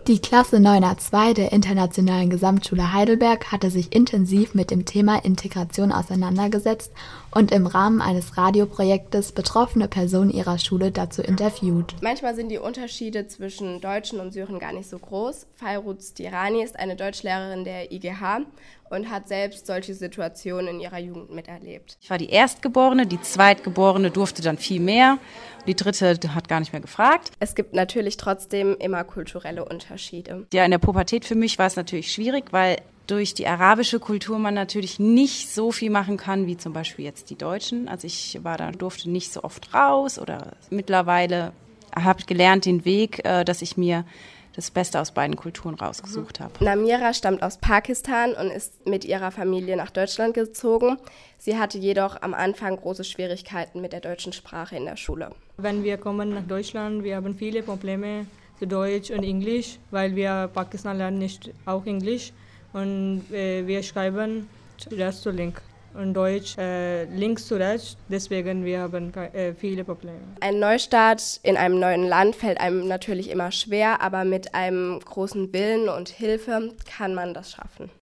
Die Klasse 9a2 der Internationalen Gesamtschule Heidelberg hatte sich intensiv mit dem Thema Integration auseinandergesetzt und im Rahmen eines Radioprojektes betroffene Personen ihrer Schule dazu interviewt. Manchmal sind die Unterschiede zwischen Deutschen und Syren gar nicht so groß. Fairuz Stirani ist eine Deutschlehrerin der IGH und hat selbst solche Situationen in ihrer Jugend miterlebt. Ich war die Erstgeborene, die Zweitgeborene durfte dann viel mehr, die Dritte hat gar nicht mehr gefragt. Es gibt natürlich trotzdem immer kulturelle Unterschiede. Ja, in der Pubertät für mich war es natürlich schwierig, weil durch die arabische Kultur man natürlich nicht so viel machen kann, wie zum Beispiel jetzt die Deutschen. Also ich durfte nicht so oft raus oder mittlerweile habe gelernt den Weg, dass ich mir das Beste aus beiden Kulturen rausgesucht habe. Namira stammt aus Pakistan und ist mit ihrer Familie nach Deutschland gezogen. Sie hatte jedoch am Anfang große Schwierigkeiten mit der deutschen Sprache in der Schule. Wenn wir kommen nach Deutschland, wir haben viele Probleme zu Deutsch und Englisch, weil wir Pakistan lernen nicht auch Englisch und wir schreiben rechts zu links und Deutsch links zu rechts, deswegen wir haben viele Probleme. Ein Neustart in einem neuen Land fällt einem natürlich immer schwer, aber mit einem großen Willen und Hilfe kann man das schaffen.